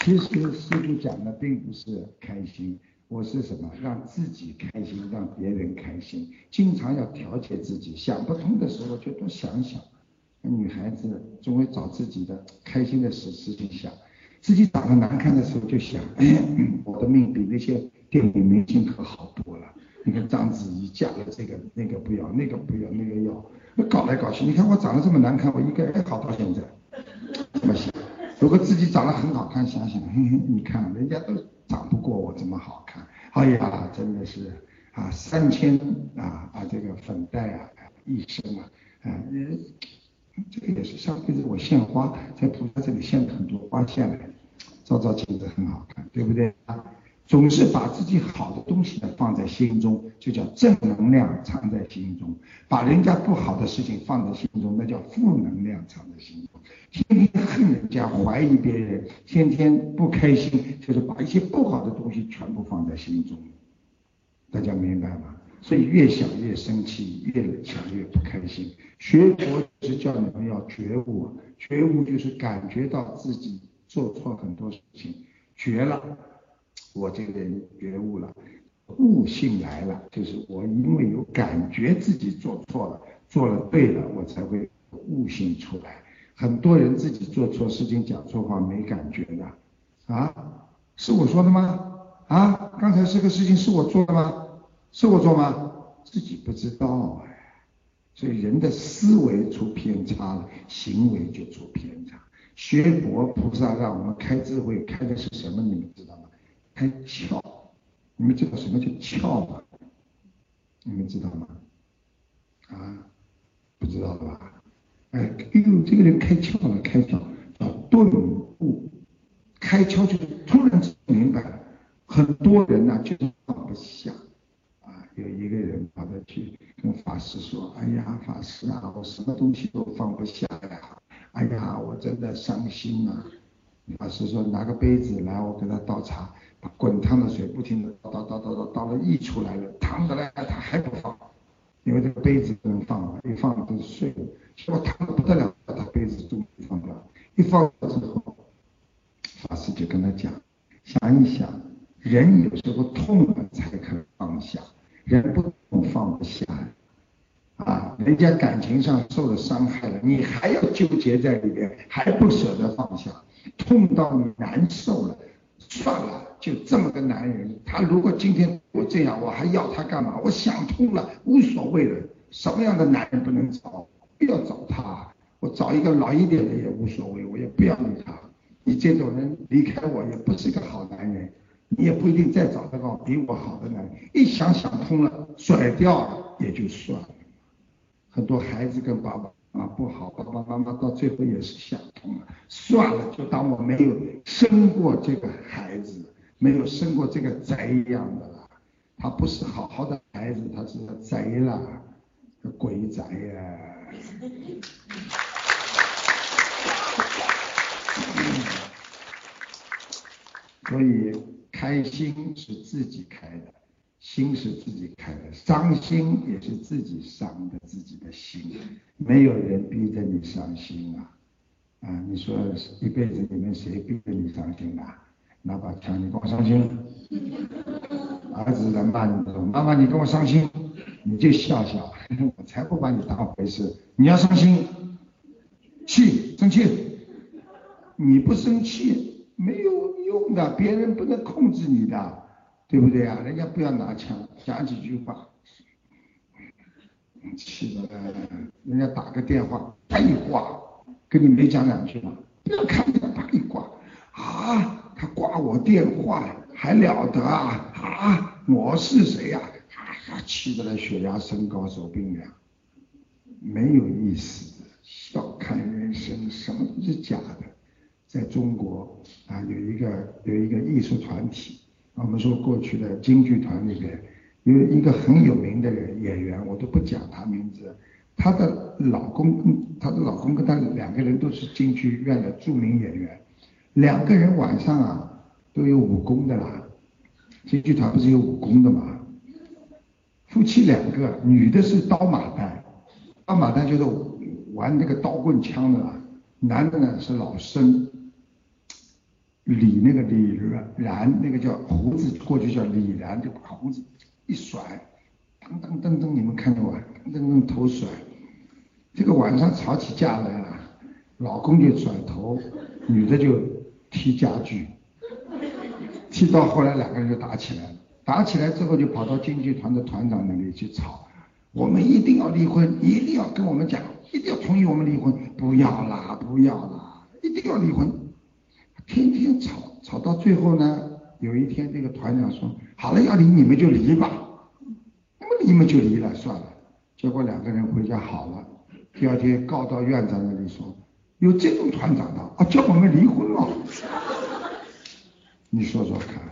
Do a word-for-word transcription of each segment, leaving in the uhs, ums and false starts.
其实师父讲的并不是开心，我是什么？让自己开心，让别人开心，经常要调节自己。想不通的时候就多想想。女孩子总会找自己的开心的事事情想，自己长得难看的时候就想，哎，我的命比那些电影明星可好多了。你看章子怡嫁了这个那个不要，那个不要，那个要，搞来搞去。你看我长得这么难看，我应该好到现在。这么想，如果自己长得很好看，想想，嘿嘿，你看人家都长不过我这么好看。哎呀，真的是啊，三千啊啊这个粉黛啊，一生啊，啊，这个也是上辈子我献花，在菩萨这里献了很多花下来，照照镜子很好看，对不对啊？总是把自己好的东西呢放在心中，就叫正能量藏在心中；把人家不好的事情放在心中，那叫负能量藏在心中。天天恨人家，怀疑别人，天天不开心，就是把一些不好的东西全部放在心中。大家明白吗？所以越想越生气，越想越不开心。学佛是叫你们要觉悟，觉悟就是感觉到自己做错很多事情，觉了。我这个人觉悟了，悟性来了，就是我因为有感觉自己做错了，做了对了，我才会悟性出来。很多人自己做错事情讲错话没感觉的啊，是我说的吗？啊，刚才这个事情是我做的吗？是我做吗？自己不知道哎。所以人的思维出偏差了，行为就出偏差。学佛菩萨让我们开智慧，开的是什么？你们知道吗？开窍。你们知道什么叫窍吗？你们知道吗？啊，不知道的吧？哎，哎呦，这个人开窍了，开窍叫顿悟。开窍就是突然明白了。很多人呢、啊、就是放不下啊。有一个人跑到去跟法师说：“哎呀，法师啊，我什么东西都放不下呀！哎呀，我真的伤心啊！”法师说：“拿个杯子来，我给他倒茶，把滚烫的水不停的倒倒倒倒倒倒了溢出来了，烫的来他还不放，因为这个杯子不能放了，一放就碎了。结果烫的不得了，他杯子终于放掉了。一放了之后，法师就跟他讲，想一想，人有时候痛了才可放下，人不痛放不下。啊，人家感情上受了伤害了，你还要纠结在里边，还不舍得放下，痛到你难受了，算了，就这么个男人，他如果今天我这样，我还要他干嘛？我想通了，无所谓了，什么样的男人不能找？不要找他，我找一个老一点的也无所谓，我也不要理他。你这种人离开我也不是个好男人，你也不一定再找得到比我好的男人。一想想通了，甩掉了也就算了。很多孩子跟爸爸妈妈不好，爸爸妈妈到最后也是想通了，算了，就当我没有生过这个孩子，没有生过这个贼一样的了。他不是好好的孩子，他是贼了，鬼贼呀！所以开心是自己开的。心是自己开的，伤心也是自己伤的自己的心，没有人逼着你伤心啊！啊，你说一辈子里面谁逼着你伤心啊？拿把枪，你跟我伤心，儿子在骂你，妈妈你跟我伤心，你就笑笑，我才不把你当回事。你要伤心，气生气，你不生气没有用的，别人不能控制你的。对不对啊？人家不要拿枪，讲几句话，气的，人家打个电话，啪一挂，跟你没讲两句嘛，不要看见啪一挂，啊，他挂我电话还了得啊？啊，我是谁呀、啊？啊，气得来血压升高，手冰凉，没有意思，小看人生，什么都是假的。在中国啊，有一个有一个艺术团体。我们说过去的京剧团里边有一个很有名的人演员，我都不讲他名字。她的老公跟她的老公跟她两个人都是京剧院的著名演员，两个人晚上啊都有武功的啦。京剧团不是有武功的吗？夫妻两个，女的是刀马旦，刀马旦就是玩那个刀棍枪的啦，男的呢是老生。 李那个李然，那个叫胡子，过去叫李然，就把胡子一甩，噔噔噔噔，你们看见吗？噔噔噔头甩，这个晚上吵起架来了，老公就甩头，女的就踢家具，踢到后来两个人就打起来了，打起来之后就跑到京剧团的团长那里去吵，我们一定要离婚，你一定要跟我们讲，一定要同意我们离婚，不要啦，不要啦，一定要离婚。天天吵，吵到最后呢，有一天这个团长说，好了，要离你们就离吧，那么你们就离了，算了。结果两个人回家好了，第二天告到院长那里说，有这种团长的啊，叫我们离婚了。你说说看，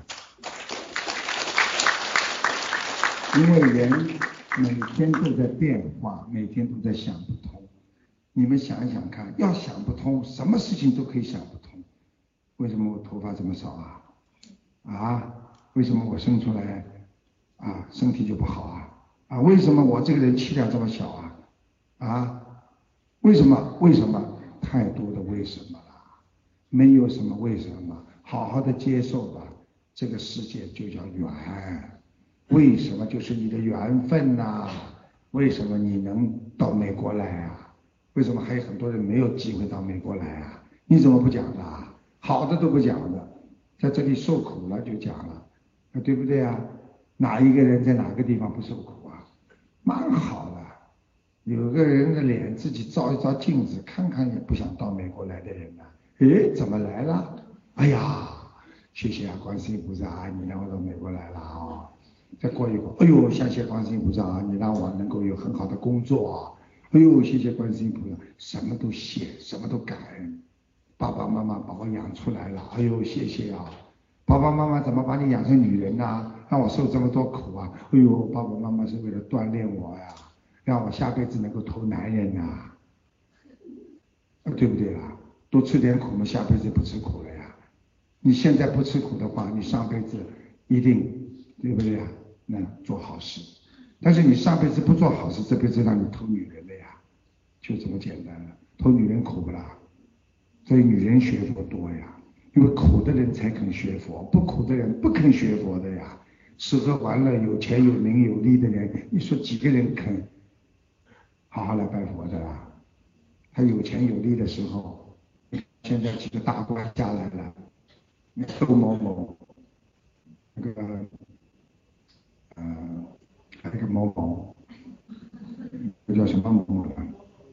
因为人每天都在变化，每天都在想不通。你们想一想看，要想不通，什么事情都可以想不通。为什么我头发这么少啊？啊，为什么我生出来啊身体就不好啊？啊，为什么我这个人气量这么小啊？啊，为什么？为什么？太多的为什么了，没有什么为什么，好好的接受吧。这个世界就叫缘，为什么就是你的缘分呐、啊？为什么你能到美国来啊？为什么还有很多人没有机会到美国来啊？你怎么不讲的啊？好的都不讲的，在这里受苦了就讲了，对不对啊？哪一个人在哪个地方不受苦啊？蛮好的，有个人的脸自己照一照镜子，看看也不想到美国来的人呢、啊。诶，怎么来了？哎呀，谢谢啊，观世音菩萨，你让我到美国来了啊、哦！再过一会儿，哎呦，谢谢观世音菩萨，你让我能够有很好的工作啊！哎呦，谢谢观世音菩萨，什么都谢，什么都感恩。爸爸妈妈把我养出来了，哎呦，谢谢啊！爸爸妈妈怎么把你养成女人啊？让我受这么多苦啊！哎呦，爸爸妈妈是为了锻炼我呀，让我下辈子能够投男人呐、啊，对不对啊？多吃点苦嘛，下辈子不吃苦了呀。你现在不吃苦的话，你上辈子一定，对不对啊？那做好事。但是你上辈子不做好事，这辈子让你投女人的呀，就这么简单了。投女人苦不啦？所以女人学佛多呀，因为苦的人才肯学佛，不苦的人不肯学佛的呀。吃喝玩乐、有钱有名有利的人，你说几个人肯好好来拜佛的啦？他有钱有利的时候，现在几个大官下来了，那窦某某，那个呃，那个某某，那叫什么某某了？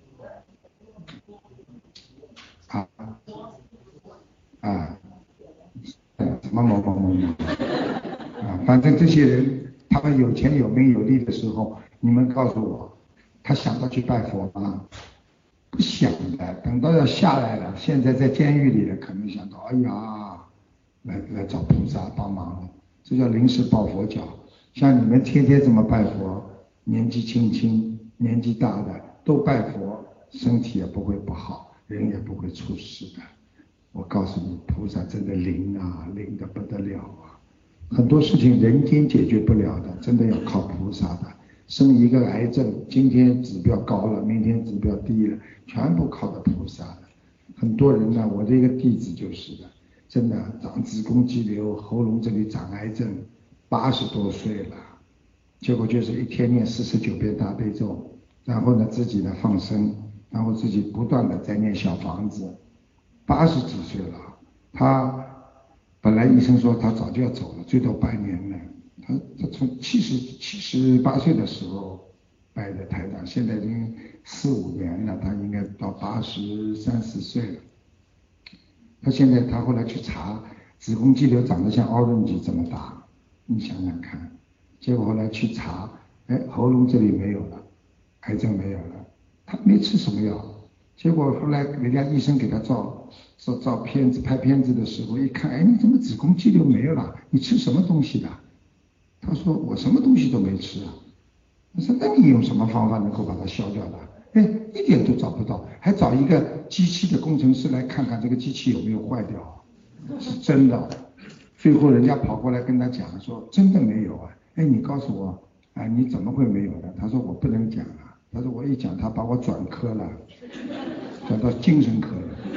啊啊，什么某某某某啊，反正这些人，他们有钱有名有利的时候，你们告诉我，他想到去拜佛吗？不想的，等到要下来了，现在在监狱里了，可能想到，哎呀，来来找菩萨帮忙了，这叫临时抱佛脚。像你们天天这么拜佛，年纪轻轻、年纪大的都拜佛，身体也不会不好，人也不会出事的。我告诉你，菩萨真的灵啊，灵得不得了啊！很多事情人间解决不了的，真的要靠菩萨的。生一个癌症，今天指标高了，明天指标低了，全部靠的菩萨的。很多人呢，我这个弟子就是的，真的长子宫肌瘤，喉咙这里长癌症，八十多岁了，结果就是一天念四十九遍大悲咒，然后呢自己呢放生，然后自己不断的在念小房子。八十几岁了，他本来医生说他早就要走了，最多半年了。他他从七十七十八岁的时候拜的台长，现在已经四五年了，他应该到八十三四岁了。他现在他后来去查，子宫肌瘤长得像 orange 这么大，你想想看。结果后来去查，哎，喉咙这里没有了，癌症没有了，他没吃什么药。结果后来人家医生给他照照照片子拍片子的时候一看，哎，你怎么子宫肌瘤没有了？你吃什么东西的？他说我什么东西都没吃啊。我说那你用什么方法能够把它消掉的？哎，一点都找不到，还找一个机器的工程师来看看这个机器有没有坏掉，是真的。最后人家跑过来跟他讲说真的没有啊。哎，你告诉我，哎，你怎么会没有的？他说我不能讲啊。他说我一讲他把我转科了，转到精神科了。